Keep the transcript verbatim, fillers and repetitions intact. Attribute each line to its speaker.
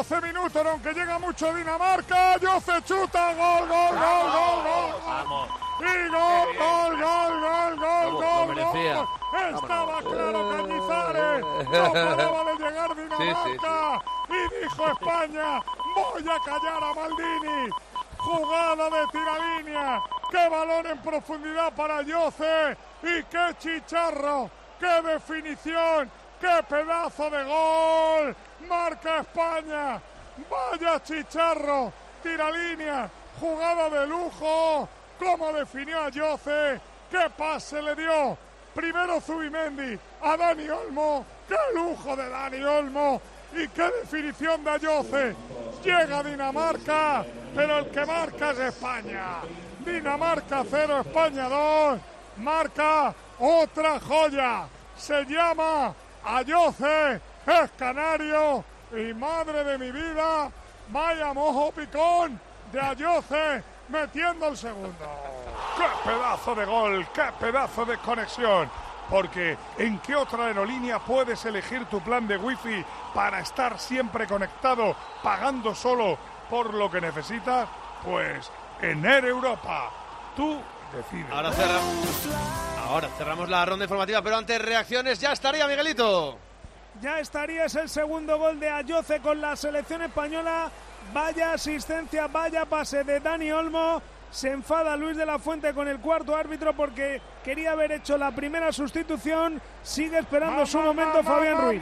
Speaker 1: doce minutos, aunque llega mucho Dinamarca. Jose chuta, gol, gol, gol, gol, gol.
Speaker 2: Vamos.
Speaker 1: Y gol, gol, gol, gol, gol, gol,
Speaker 3: merecía.
Speaker 1: gol. Estaba claro Cañizares. No paraba de llegar Dinamarca.
Speaker 3: Sí, sí,
Speaker 1: Y dijo España, voy a callar a Maldini. Jugada de tiralínea. Qué balón en profundidad para Jose. Y qué chicharro. Qué definición. ¡Qué pedazo de gol! ¡Marca España! ¡Vaya chicharro! ¡Tiralínea! ¡Jugada de lujo! ¿Cómo definió a Jose? ¡Qué pase le dio! Primero Zubimendi a Dani Olmo. ¡Qué lujo de Dani Olmo! ¡Y qué definición de Jose! Llega Dinamarca, pero el que marca es España. Dinamarca cero, España dos. Marca otra joya. Se llama... a Jose, es canario, y madre de mi vida, vaya mojo picón de Jose metiendo el segundo. ¡Qué pedazo de gol! ¡Qué pedazo de conexión! Porque ¿en qué otra aerolínea puedes elegir tu plan de wifi para estar siempre conectado, pagando solo por lo que necesitas? Pues en Air Europa. Tú decides.
Speaker 3: Ahora cerramos, ahora cerramos la ronda informativa, pero antes reacciones. Ya estaría, Miguelito.
Speaker 4: Ya estaría, es el segundo gol de Jose con la selección española. Vaya asistencia, vaya pase de Dani Olmo. Se enfada Luis de la Fuente con el cuarto árbitro porque quería haber hecho la primera sustitución. Sigue esperando su momento Fabián Ruiz.